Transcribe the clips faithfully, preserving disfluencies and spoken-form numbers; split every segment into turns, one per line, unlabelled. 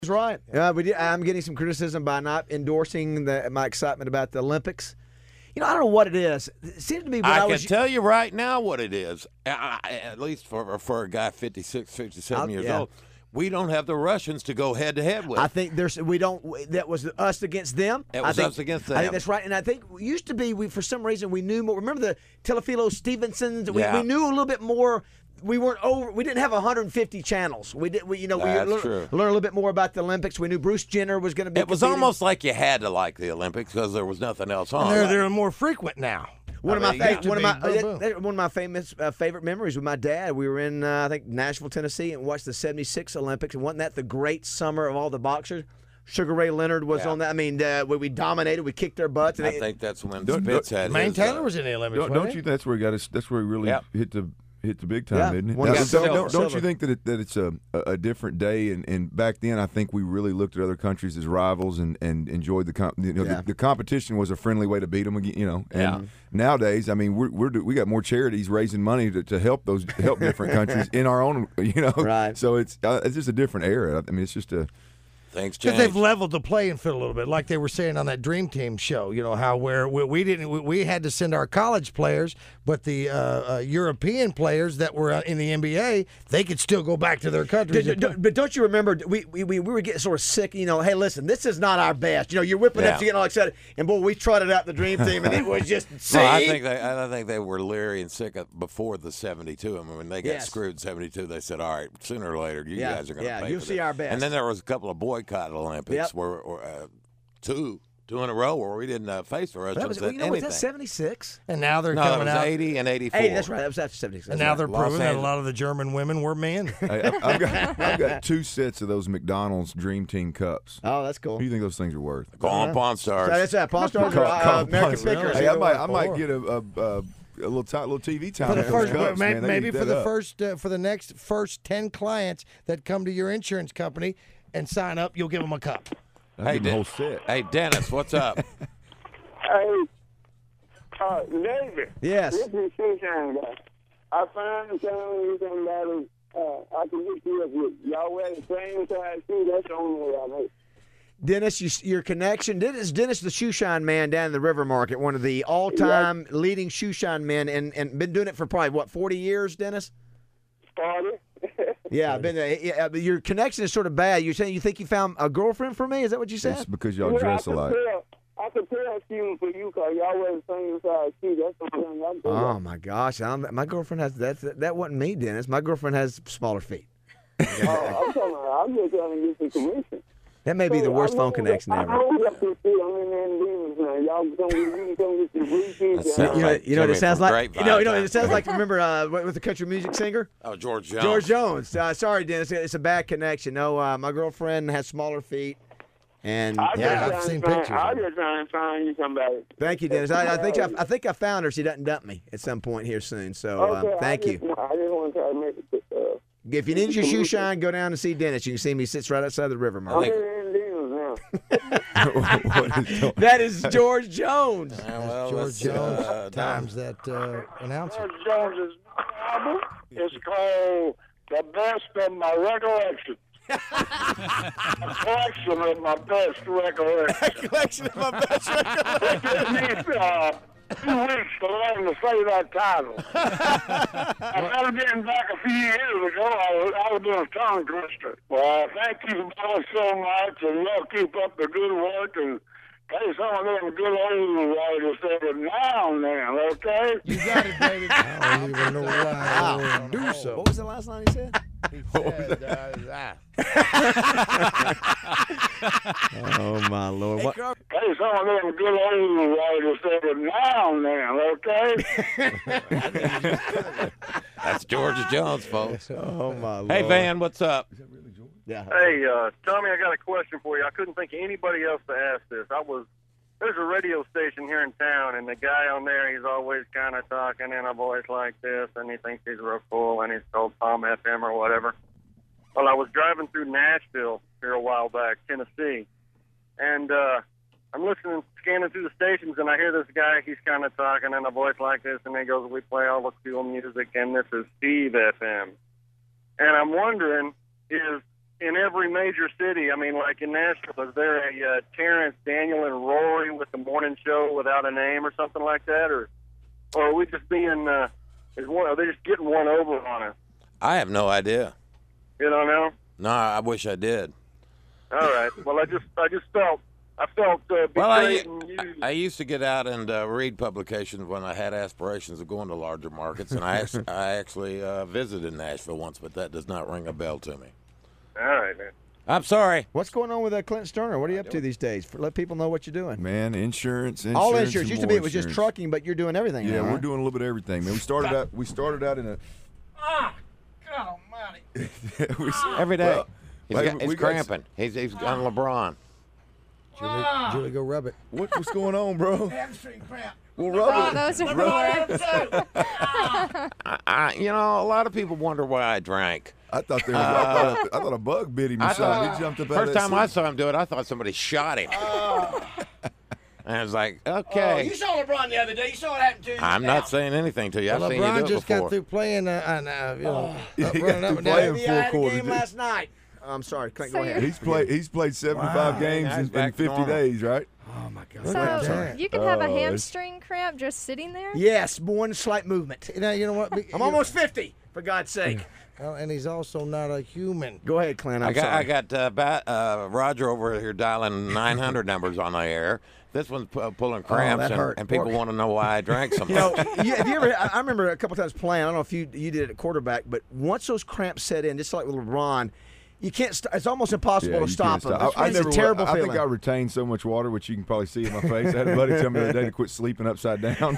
He's right. Uh, we did, I'm getting some criticism by not endorsing the, my excitement about the Olympics. You know, I don't know what it is. It seems to me when I,
I
was,
can tell you right now what it is, I, I, at least for for a guy fifty-six, fifty-seven
I'll,
years
yeah.
old. We don't have the Russians to go head-to-head with.
I think there's we don't. That was us against them.
It was
I think,
us against them.
I think that's right. And I think it used to be we for some reason we knew more. Remember the Telefilo Stevensons? We,
Yeah.
we knew a little bit more. We weren't over. We didn't have one hundred fifty channels. We did. We, you know,
That's
we learned,
true.
learned a little bit more about the Olympics. We knew Bruce Jenner was going to be.
It was
competing.
almost like you had to like the Olympics because there was nothing else on.
They're they're more frequent now.
One
I
of
mean,
my
it
fa-
used to
one of
be
my
boom,
uh,
boom.
that- one of my famous uh, favorite memories with my dad. We were in uh, I think Nashville, Tennessee, and watched the seventy-six Olympics. And wasn't that the great summer of all the boxers? Sugar Ray Leonard was
Yeah.
on that. I mean, uh, we, we dominated. We kicked their butts. And
I
it-
think that's when
Don't-
Spitz had
Maine
his,
Taylor
uh,
was in the Olympics.
Don't,
wasn't
don't
he?
you? That's where he got us. That's where he really
Yep.
hit the hit the big time,
Yeah.
isn't it?
One
Now,
got
don't,
silver.
don't, don't
Silver.
you think that it, that it's a, a different day? And, and back then, I think we really looked at other countries as rivals and, and enjoyed the, com- you know
Yeah.
the the competition was a friendly way to beat them again. You know, and
Yeah.
nowadays, I mean, we're, we're do- we got more charities raising money to, to help those help different countries in our own. You know,
Right.
So it's uh, it's just a different era. I mean, it's just a.
things
Because
changed.
they've leveled the playing field a little bit, like they were saying on that Dream Team show. You know how where we, we didn't we, we had to send our college players, but the uh, uh, European players that were uh, in the N B A, they could still go back to their countries.
D-
and
d-
play.
but don't you remember we, we we were getting sort of sick? You know, hey, listen, this is not our best. You know, you're whipping
Yeah.
up, you're getting all excited, and boy, we trotted out the dream team, and it was just see.
No, I think they, I think they were leery and sick of, before the seventy-two. I mean, when they got
Yes.
screwed in seventy-two, they said, "All right, sooner or later, you
Yeah,
guys are going to
yeah,
pay
you'll
for
see
this."
our best.
And then there was a couple of boycott Olympics
Yep.
where, or, uh, two, two in a row where we didn't uh, face the Russians
that was,
at
you know, was
anything.
that seventy-six?
And now they're
no, that
coming
was
out.
eighty and eighty-four.
Hey, that's right. That was after seventy-six.
And now they're
Los
proving that a
Angeles.
lot of the German women were men.
I, I've, I've got I've got two sets of those McDonald's Dream Team cups.
Oh, that's cool.
What do you think those things are worth?
Go on, Pawn Stars.
So that's that. Pawn Stars
Call-
are uh,
call
American
Pawn
Pickers.
Hey, I
either
might,
one.
I might
Four.
get a, a, a, a little ti- little T V time
For the
with
first,
those cups,
may-
man. They
maybe
eat
for
that
the
up.
first, uh, for the next first ten clients that come to your insurance company and sign up, you'll give them a cup.
I'll
Hey,
give 'em a
Dan-
whole set.
Hey, Dennis, what's up?
Hey, uh, David.
Yes.
This is Sunshine guy. I find telling you somebody uh, I can get you up with. Y'all wear the same size shoe. That's the only way I know.
Dennis, you, your connection. Dennis, Dennis, the shoe shine man down in the River Market, one of the all-time leading shoe shine men, and, and been doing it for probably what forty years, Dennis.
Started.
Yeah, been. Uh, yeah, but your connection is sort of bad. You're saying you think you found a girlfriend for me? Is that what you
It's
said?
because y'all
Yeah,
dress
I
alike.
could tell. I could tell she for you because y'all wear the same size shoe. That's the thing I do.
Oh my gosh, I'm, my girlfriend has that. That wasn't me, Dennis. My girlfriend has smaller feet.
Oh, I'm talking about, I'm just trying to get some commission.
That may be the worst phone connection
I
ever.
know you got this shit. I'm in there in demons now. Y'all come get you come get your briefcase.
That sounds
down.
You know,
like
you know what
Jimmy
it sounds
from
like.
Grapevine
You know, you know,
time.
it sounds like. Remember uh, with with the country music singer
Oh, George Jones.
George Jones. Uh, sorry, Dennis, it's a bad connection. No, uh, my girlfriend has smaller feet, and
I
yeah.
just
I've seen
trying to
pictures
find-
of
I just trying to find you somebody.
Thank you, Dennis. I, I think I, I think I found her. She doesn't dump me at some point here soon. So uh,
Okay,
thank
I
you.
just, I just want to try to make it. Uh,
If you need your shoe shine, go down and see Dennis. You can see me. He sits right outside the river
I'm
market.
in demons now.
What is going-
That is George Jones.
Yeah, well,
George
let's,
Jones
uh,
times that uh, announcer.
George Jones's album is called "The Best of My Recollection." A collection of my best recollections.
Collection of my best recollections.
It took me uh, two weeks to learn to say that title. I started getting back a few years ago. I was, I was doing a tongue twister. Well, thank you both so much, and y'all keep up the good work and play some of them good old writers every now and then, okay?
You got it, David. I don't even know why I would do so.
What was the last line he said? Oh my Lord! What?
Play some of them good old writers every now and then, okay?
That's George Jones, folks.
Oh my Lord!
Hey, Van, what's up?
Yeah.
Hey, uh, Tommy, I got a question for you. I couldn't think of anybody else to ask this. I was there's a radio station here in town, and the guy on there, he's always kind of talking in a voice like this, and he thinks he's real cool, and he's called Tom F M or whatever. Well, I was driving through Nashville here a while back, Tennessee, and uh, I'm listening, scanning through the stations, and I hear this guy. He's kind of talking in a voice like this, and he goes, "We play all the cool music, and this is Steve F M." And I'm wondering, is in every major city. I mean, like in Nashville, is there a uh, Terrence, Daniel, and Rory with the morning show without a name or something like that, or or are we just being? Uh, is one? Are they just getting one over on us?
I have no idea.
You don't know?
No, I wish I did.
All right. Well, I just I just felt I felt uh, betrayed
Well, I,
and used.
I used to get out and uh, read publications when I had aspirations of going to larger markets, and I actually, I actually uh, visited Nashville once, but that does not ring a bell to me.
All right, man.
I'm sorry.
What's going on with uh, Clint Sterner? What are you up to these days? For, let people know what you're doing.
Man, insurance, insurance,
All insurance.
and
Used to
more
be it was just
insurance.
trucking, but you're doing everything.
Yeah,
now,
we're
right?
doing a little bit of everything, man. We started out. We started out in a.
Ah, God almighty.
we,
Every day.
well,
he's
like,
got, he's
we got-
cramping. He's, he's on LeBron.
Julie, Julie, go rub it.
What, what's going on, bro?
Hamstring cramp.
Well, rub it.
Those are for.
I, I, you know, a lot of people wonder why I drank.
I thought there was. I, thought, I thought a bug bit him or
I
something.
thought,
He jumped up out
first
of that
time I
seat.
saw him do it, I thought somebody shot him. And I was like,
Oh,
okay.
you saw LeBron the other day. You saw what happened to him.
I'm not saying anything to you. I've
Well,
seen you
LeBron
do it
just
before.
got through playing, uh, and uh, you know,
He
up,
got
running up
through
and down.
playing
Maybe
full
I had a
quarter,
game
did-
last night. I'm sorry. Clint,
So
go
you're-
ahead.
He's played. He's played seventy-five games
Now he's
in,
back
in
to
fifty
normal.
days, right?
Oh my God.
So
that.
you can have a
Oh, it's-
hamstring cramp just sitting there.
Yes, one slight movement.
Now you know what? Be-
I'm almost fifty. For God's sake.
Well, and he's also not a human.
Go ahead, Clint. I'm
I got,
sorry.
I got uh, ba- uh, Roger over here dialing nine hundred numbers on the air. This one's pu- pulling cramps,
that
and,
hurt.
and people
Or-
want to know why I drank so much.
You know, you, have you ever? I I remember a couple times playing. I don't know if you you did it at quarterback, but once those cramps set in, just like with LeBron, you can't. St- it's almost impossible
Yeah,
to
you
stop
can't
them.
stop. I, I
it's
never.
a terrible
I
feeling.
think I retained so much water, which you can probably see in my face. I had a buddy tell me the other day to quit sleeping upside down.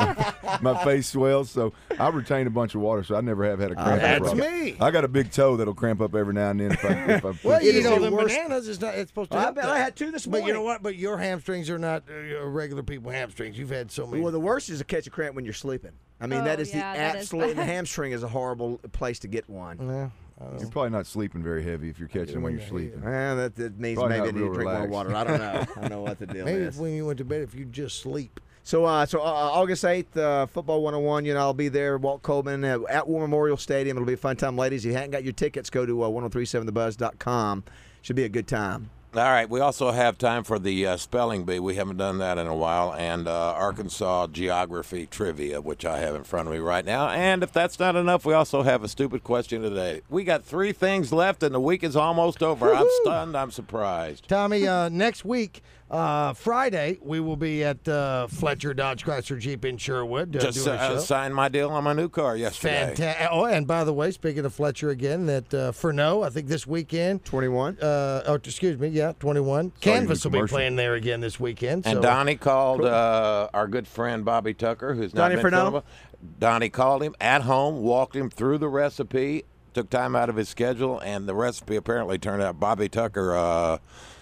My face swells, so I retained a bunch of water, so I never have had a cramp.
That's
problem.
me.
I got a big toe that'll cramp up every now and then if I. If I
Well,
It
you
is
know,
the
the
worst-
bananas is not. It's supposed to.
I
help
bet
that.
I had two this
But you know
morning.
what? But your hamstrings are not uh, regular people hamstrings. You've had so many.
Well, the worst is to catch a cramp when you're sleeping. I mean,
Oh,
that is
yeah,
the
that is
absolute. The
bad.
hamstring is a horrible place to get one.
yeah.
You're probably not sleeping very heavy if you're catching them when you're sleeping.
Well, that, that means
Probably
maybe I
not
need to
real
drink
relaxed.
more water. I don't know. I don't know what the deal
Maybe
is.
if when you went to bed, if you just sleep.
So, uh, so uh, August eighth, uh, Football one oh one, you know, I'll be there, Walt Coleman, uh, at War Memorial Stadium. It'll be a fun time, ladies. If you haven't got your tickets, go to uh, ten thirty-seven the buzz dot com. Should be a good time.
All right, we also have time for the uh, spelling bee. We haven't done that in a while, and uh, Arkansas geography trivia, which I have in front of me right now. And if that's not enough, we also have a stupid question today. We got three things left, and the week is almost over. I'm stunned. I'm surprised.
Tommy, uh, next week, uh, Friday, we will be at uh, Fletcher Dodge Chrysler Jeep in Sherwood uh,
Just
doing a
uh,
show.
signed my deal on my new car yesterday.
Fantastic. Oh, and by the way, speaking of Fletcher again, that uh, Furneaux, I think this weekend.
twenty-one.
Uh, oh, excuse me, yeah, twenty-one.
Sorry,
Canvas will be
commercial.
playing there again this weekend.
And
so,
Donnie called uh, our good friend Bobby Tucker, who's not
Donnie
been
Furneaux?
filming. Donnie called him at home, walked him through the recipe, took time out of his schedule, and the recipe apparently turned out. Bobby Tucker uh,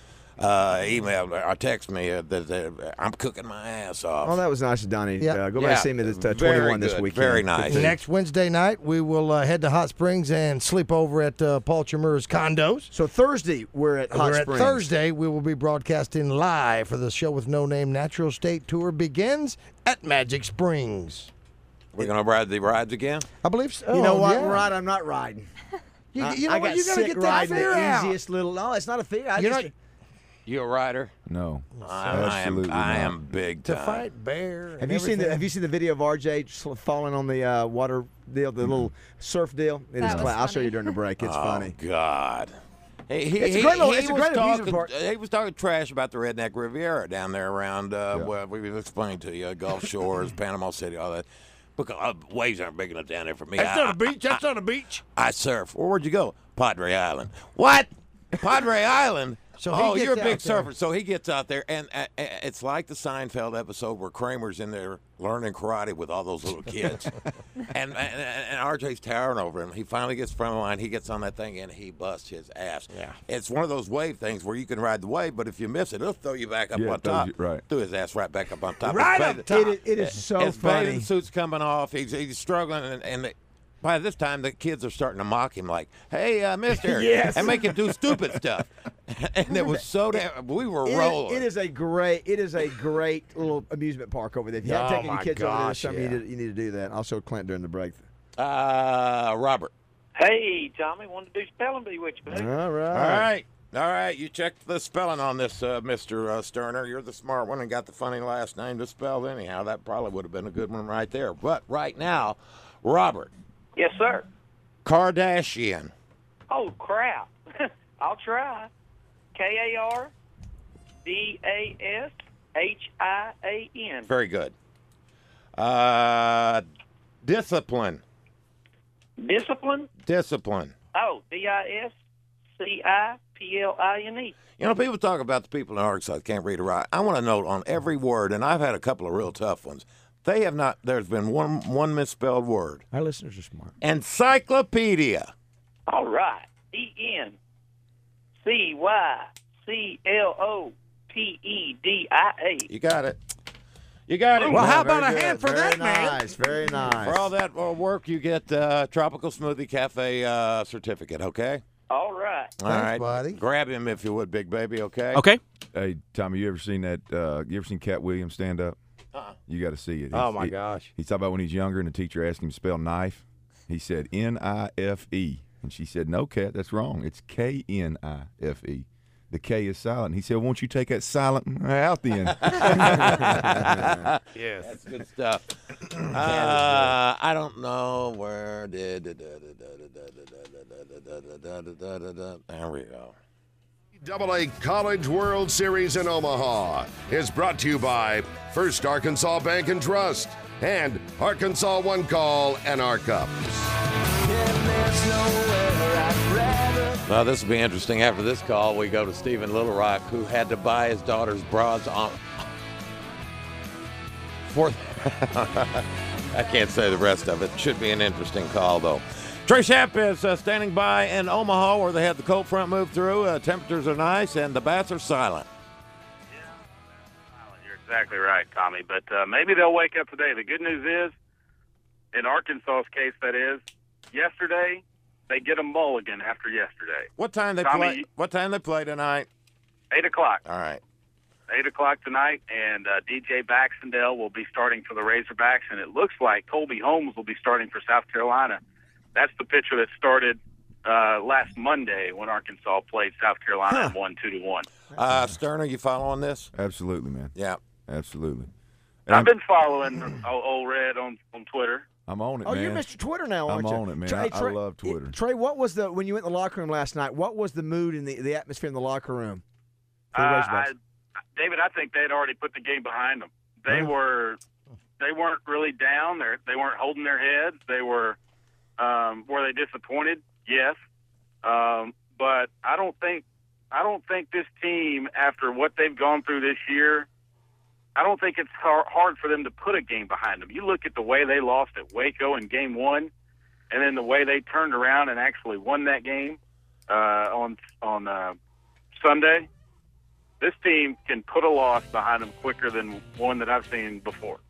uh, emailed or texted me uh, that, that I'm cooking my ass off.
Oh, that was nice of Donnie.
Yeah.
Uh, go
Yeah,
back and see me at uh,
very
twenty-one this
good,
weekend.
very nice.
Next Wednesday night, we will uh, head to Hot Springs and sleep over at uh, Paul Chimura's condos.
So Thursday, we're at Hot
We're
Springs.
at Thursday. We will be broadcasting live for the Show with No Name Natural State Tour begins at Magic Springs.
We're going to ride the rides again?
I believe so.
You know
Oh,
what,
yeah.
Rod? I'm not riding.
You,
I,
you know
I
what?
got
You gotta
sick
get that
riding
fear
the
out.
easiest little. No, it's not a fear. I
You
just,
know,
You a rider?
No,
I, I am.
absolutely
I
not.
am big
to
time.
fight bear.
have
and
you seen the
everything.
Have you seen the video of R J sl- falling on the uh, water deal, the little surf deal? It
That
is
was
cla- I'll show
funny.
you during the break. It's
oh,
funny.
God. He, he,
It's a
he-
great little-
he
it's a
was
great amusement
talking,
park.
He was talking trash about the Redneck Riviera down there around, uh,
Yeah.
well, we was explaining to you, Gulf Shores, Panama City, all that. Because uh, waves aren't big enough down there for me.
That's
I,
not a beach. That's not a beach.
I surf. Well, where'd you go? Padre Island. What? Padre Island?
So he
oh,
gets
you're a big
out there.
surfer. So he gets out there, and uh, uh, it's like the Seinfeld episode where Kramer's in there learning karate with all those little kids. and, and and R J's towering over him. He finally gets front of the line. He gets on that thing, and he busts his ass.
Yeah.
It's one of those wave things where you can ride the wave, but if you miss it, it'll throw you back up
Yeah,
on
it throws
top.
you- right.
Threw his ass right back up on top.
Right
His
up
bathing-
top.
It, is- it is so
his
funny.
bathing suit's coming off. He's he's struggling, and, and the, by this time the kids are starting to mock him, like, "Hey, uh, Mister,"
Yes.
and make him do stupid stuff. And it was so damn. We were
It is-
rolling.
it is a great. It is a great little amusement park over there. If you haven't
Oh,
taken your
my
kids over there this
gosh,
summer,
yeah.
you, need to, you need to do that. I'll show Clint during the break.
Uh, Robert.
Hey, Tommy, wanted to do spelling bee with you, buddy.
All right.
All right. All right, you checked the spelling on this, uh, Mister Uh, Sterner. You're the smart one and got the funny last name to spell anyhow. That probably would have been a good one right there. But right now, Robert.
Yes, sir.
Kardashian.
Oh, crap. I'll try. K A R D A S H I A N.
Very good. Uh, discipline.
Discipline?
Discipline.
Oh, D I S C I P L I N E.
You know, people talk about the people in Arkansas that can't read or write. I want to note on every word, and I've had a couple of real tough ones. They have not. There's been one one misspelled word.
Our listeners are smart.
Encyclopedia.
All right. E N C Y C L O P E D I A.
You got it. You got it.
Well, how
Very
about a
good.
hand for
Very
that, man?
nice. Very nice.
For all that uh, work, you get uh, Tropical Smoothie Cafe uh, certificate, okay?
All right.
All
Thanks,
right.
buddy.
Grab him if you would, big baby, okay?
Okay.
Hey, Tommy, you ever seen that? Uh, you ever seen Cat Williams stand up?
Uh-uh.
You got to see it.
Oh,
He's-
my
he-
gosh.
He's talking about when he's younger and the teacher asked him to spell knife. He said N I F E. And she said, no, Cat, that's wrong. It's K N I F E. The K is silent. He said, won't you take that silent out then?
Yes.
That's good stuff. Uh, I don't know where did. There we go.
Double A College World Series in Omaha is brought to you by First Arkansas Bank and Trust and Arkansas One Call and our Cups.
Well, this will be interesting. After this call, we go to Stephen Little Rock, who had to buy his daughter's bras on. For I can't say the rest of it. Should be an interesting call, though. Trey Schapp is uh, standing by in Omaha, where they had the cold front move through. Uh, temperatures are nice, and the bats are silent.
You're exactly right, Tommy. But uh, maybe they'll wake up today. The good news is, in Arkansas's case, that is, yesterday they get a mulligan after yesterday.
What time they
Tommy,
play? What time they play tonight?
Eight o'clock.
All right.
Eight o'clock tonight, and uh, D J Baxendale will be starting for the Razorbacks, and it looks like Colby Holmes will be starting for South Carolina. That's the pitcher that started uh, last Monday when Arkansas played South Carolina
Huh.
and won two to one.
Uh, Sterner, you following this?
Absolutely, man.
Yeah.
Absolutely.
And I've been following old, old Red on, on Twitter.
I'm on it,
Oh,
man.
you're Mister Twitter now,
I'm
aren't you?
on it, man.
Trey,
I, I
Trey-
love Twitter.
Trey, what was the when you went in the locker room last night? What was the mood and the, the atmosphere in the locker room? For the
Uh,
Razorbacks?
I, David, I think they had already put the game behind them. They
Huh.
were, they weren't really down. They they weren't holding their heads. They were, um, were they disappointed? Yes, um, but I don't think, I don't think this team, after what they've gone through this year, I don't think it's hard, hard for them to put a game behind them. You look at the way they lost at Waco in Game One, and then the way they turned around and actually won that game uh, on on uh, Sunday. This team can put a loss behind them quicker than one that I've seen before.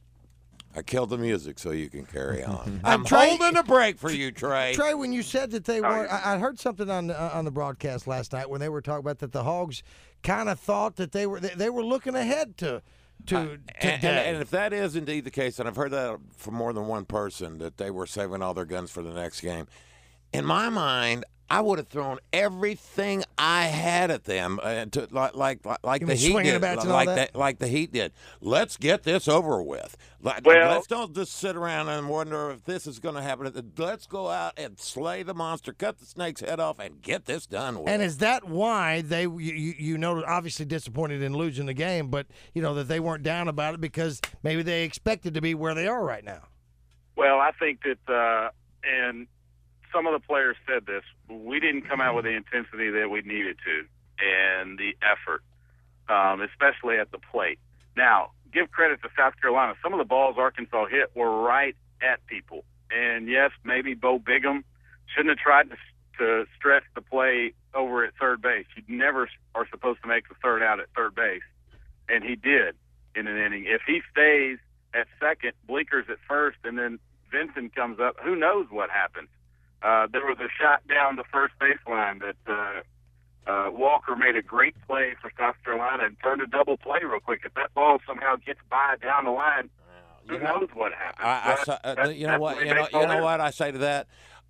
I killed the music so you can carry on.
And
I'm
Trey-
holding a break for you, Trey.
Trey, when you said that they
Oh,
weren't,
yeah.
I, I heard something on uh, on the broadcast last night when they were talking about that the Hogs kind of thought that they were they, they were looking ahead to to
And,
today.
and, and if that is indeed the case, and I've heard that from more than one person, that they were saving all their guns for the next game, in my mind, I would have thrown everything I had at them, uh, to, like like like
You
the
mean
Heat
swinging the
did,
bats and all
like
that?
the, like the Heat did. Let's get this over with. Like,
Well-
let's don't just sit around and wonder if this is going to happen. Let's go out and slay the monster, cut the snake's head off, and get this done with.
And is that why they you, you you know obviously disappointed in losing the game, but you know that they weren't down about it because maybe they expected to be where they are right now.
Well, I think that, uh, and some of the players said this, we didn't come out with the intensity that we needed to and the effort, um, especially at the plate. Now, give credit to South Carolina. Some of the balls Arkansas hit were right at people. And, yes, maybe Bo Bigham shouldn't have tried to, to stretch the play over at third base. You never are supposed to make the third out at third base, and he did in an inning. If he stays at second, Bleeker's at first, and then Vincent comes up, who knows what happens. Uh, there was a shot down the first baseline that uh, uh, Walker made a great play for South Carolina and turned a double play real quick. If that ball somehow gets by down the line, who knows what happens?
I, I,
That-
sa- uh,
that-
you know
that's
what?
the way
You know,
baseball
you know
is.
what I say to that.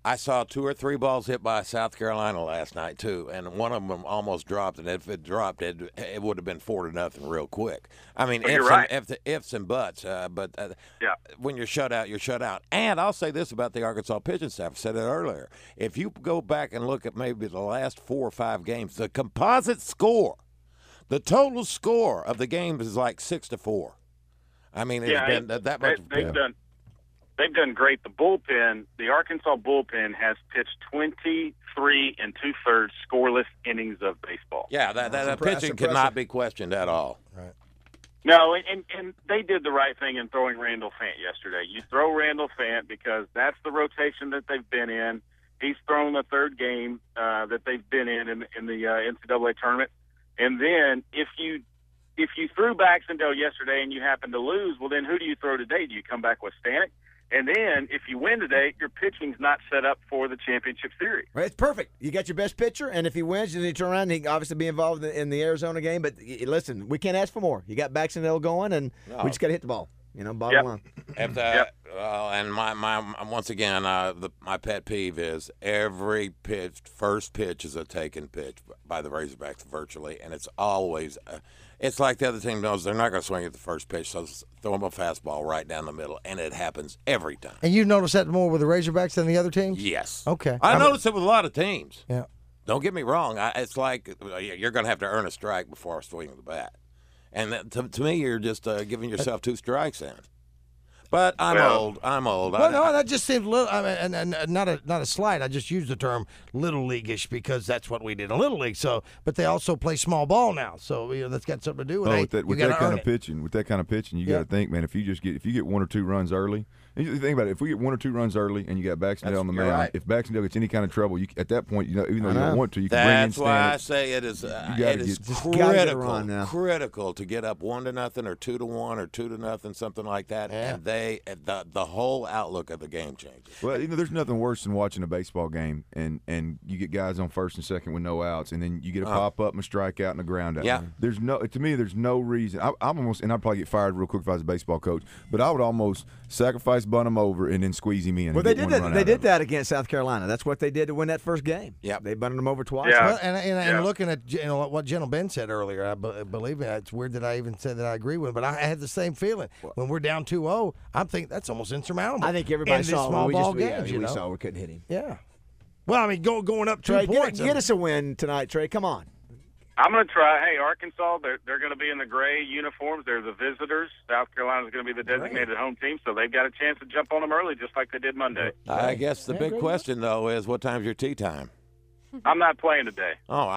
I saw two or three balls hit by South Carolina last night too, and one of them almost dropped. And if it dropped, it, it would have been four to nothing real quick. I mean,
Well,
ifs,
you're right.
and, ifs, ifs and buts. Uh, but uh,
Yeah.
when you're shut out, you're shut out. And I'll say this about the Arkansas pitching staff. I said it earlier. If you go back and look at maybe the last four or five games, the composite score, the total score of the games is like six to four. I mean, it's
Yeah,
been
it-
that
they,
much.
they've
yeah.
done. They've done great. The bullpen, the Arkansas bullpen, has pitched twenty-three and two thirds scoreless innings of baseball.
Yeah, that, that, that
That's
pitching
impressive.
cannot be questioned at all.
No, and, and and they did the right thing in throwing Randall Fant yesterday. You throw Randall Fant because that's the rotation that they've been in. He's thrown the third game uh, that they've been in in, in the uh, N C double A tournament. And then if you if you threw Baxendale yesterday and you happen to lose, well, then who do you throw today? Do you come back with Stanek? And then if you win today, your pitching's not set up for the championship series.
Right, it's perfect. You got your best pitcher, and if he wins, then you turn around and he can obviously be involved in, in the Arizona game. But y- listen, we can't ask for more. You got Baxendale going, and
No.
we just got to hit the ball. You know, bottom
Yep.
line.
If the,
Yep.
uh, and my, my once again, uh, the, my pet peeve is every pitch, first pitch is a taken pitch by the Razorbacks virtually, and it's always, uh, it's like the other team knows they're not going to swing at the first pitch, so throw them a fastball right down the middle, and it happens every time.
And you notice that more with the Razorbacks than the other teams?
Yes.
Okay.
I
I mean-
noticed it with a lot of teams.
Yeah.
Don't get me wrong. I, it's like uh, you're going to have to earn a strike before I swing the bat. And that, to, to me, you're just uh, giving yourself two strikes in. But I'm
Well-
old. I'm old.
Well,
I,
no, that just seems little. I mean, and, and, and not a not a slight. I just use the term little leagueish because that's what we did in little league. So, but they also play small ball now, so you know that's got something to do with
Oh,
hey,
with that,
you
with
gotta
that kind
earn
of
it.
pitching, with that kind of pitching, you
Yeah.
got to think, man. If you just get if you get one or two runs early, and you think about it. If we get one or two runs early, and you got Baxendale
That's-
on the
you're
mound,
right.
if Baxendale gets any kind of trouble, you, at that point, you know, even though you
know.
don't want to, you can bring in
That's why I
Stanek.
say it is. Uh,
You gotta
it is
get-
Just gotta get a
critical,
run now.
critical to get up one to nothing, or two to one, or two to nothing, something like that.
Yeah.
And they, the the whole outlook of the game changes.
Well, you know, there's nothing worse than watching a baseball game and, and you get guys on first and second with no outs, and then you get a
Uh.
pop up and a strikeout and a ground out.
Yeah.
There's no to me. There's no reason. I, I'm almost, and I'd probably get fired real quick if I was a baseball coach. But I would almost sacrifice bunt him over and then squeeze him in.
Well,
and
they
get
did
one
that.
run
They
out
did
of him.
that against South Carolina. That's what they did to win that first game.
Yep.
They bunted them over twice.
Yeah.
Well, and, and,
Yeah.
and looking at you know what General Ben said earlier, I be, believe me, it's weird that I even said that I agree with him, but I had the same feeling. When we're down two oh, I'm thinking that's almost insurmountable.
I think everybody
in these
saw
small
we
ball
just,
games.
yeah,
you
we
know?
saw we couldn't hit him.
Yeah. Well, I mean, go, going up two
Trey, get,
points.
get us a win tonight, Trey. Come on.
I'm going to try. Hey, Arkansas, they're, they're going to be in the gray uniforms. They're the visitors. South Carolina's going to be the designated home team, so they've got a chance to jump on them early just like they did Monday.
I guess the
Yeah,
big
great.
question though is what time's your tea time?
I'm not playing today.
Oh,